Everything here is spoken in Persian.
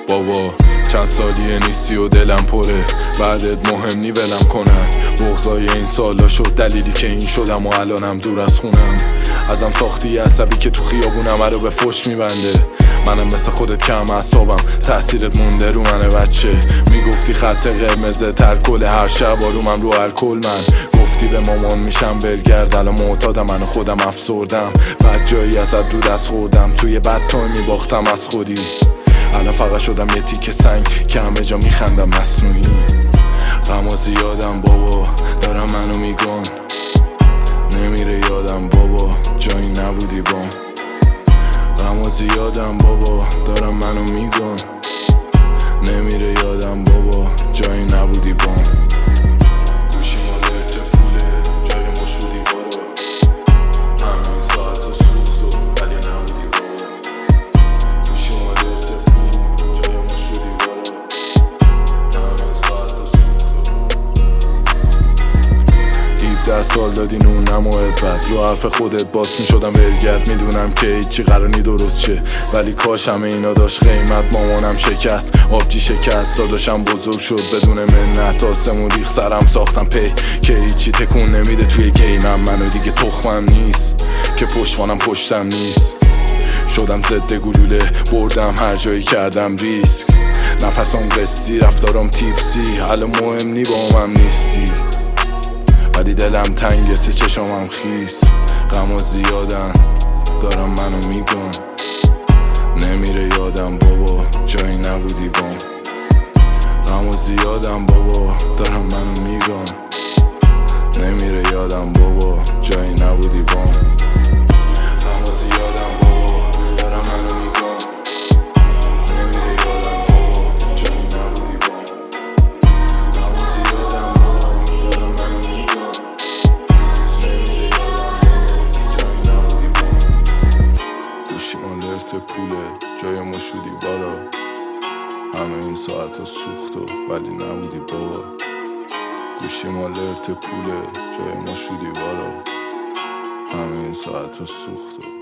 بابا چند سالیه نیستی و دلم پره، بعدت مهم نی ولم کنن. بغضای این سالا شد دلیلی که این شدم و الانم دور از خونم. ازم ساختی عصبی که تو خیابونم رو به فش میبنده. منم مثل خودت کم اعصابم، تأثیرت مونده رو منه بچه. میگفتی خط قرمزه ترکل هر شب آرومم رو الکل. من گفتی به مامان میشم برگرد، الان معتادم من خودم افسردم. بد جایی ازت دو دست خوردم، توی بد تایم میباختم از خودی. الان فقط شدم یه تیکه سنگ که همه جا میخندم مصنوعی. غما زیادم بابا دارم منو میگن، نمیره یادم بابا جایی نبودی بام. غما زیادم بابا دارم منو میگن، نمیره یادم بابا جایی نبودی بام. گوشی مالرت پوله جای ما شدی بارا، همه این ساعت رو سوخت و ولی نبودی بابا. گوشی مالرت پول جای ما شدی بارا، همه این ساعت رو سوخت و 17 سال دادی نونم و عبرت، رو حرف خودت باس میشدم برگرد. میدونم که هیچی قرار نی درست شه، ولی کاش همه اینا داشت قیمت. مامانم شکست، آبجی شکست، داداشم بزرگ شد بدون منت. آسمون ریخ سرم ساختم پی که هیچی تکون نمیده توی گیمم. منو دیگه تخمم نیست که پشتوانم پشتم نیست. شدم ضد گلوله بردم هر جایی کردم ریسک. نفسم قصی رفتارم تیپسی، الان مهم نی با هم نیستی. ولی دلم تنگته چشمم خیس. غما زیادن دارم منو میگن، نمیره یادم بابا جایی نبودی بام. غما زیادم بابا دارم منو میگن، نمیره یادم بابا جایی نبودی بام. غما زیادم بابا دارم منو میگن، نمیره یادم بابا جایی نبودی بام. غما زیادم بابا دارم منو میگن، نمیره یادم بابا جایی نبودی بام. گوشی مالرت پوله جای ما شدی بارا، همه این ساعت ها سوخت و ولی نبودی بابا. گوشی مالرت پوله جای ما شدی بارا، همه این ساعت ها سوخت و